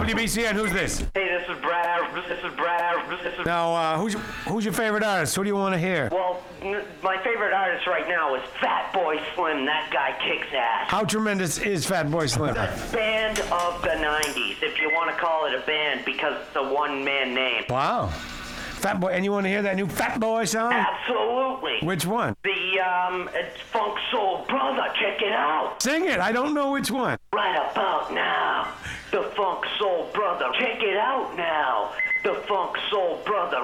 WBCN, who's this? Hey, this is Brad. Now, who's your favorite artist? Who do you want to hear? Well, my favorite artist right now is Fatboy Slim. That guy kicks ass. How tremendous is Fatboy Slim? The band of the 90s, if you want to call it a band, because it's a one-man name. Wow. Fatboy, and you want to hear that new Fatboy song? Absolutely. Which one? It's Funk Soul Brother. Check it out. Sing it. I don't know which one. Right about now, the Funk Soul Brother. Check it out now, the Funk Soul Brother.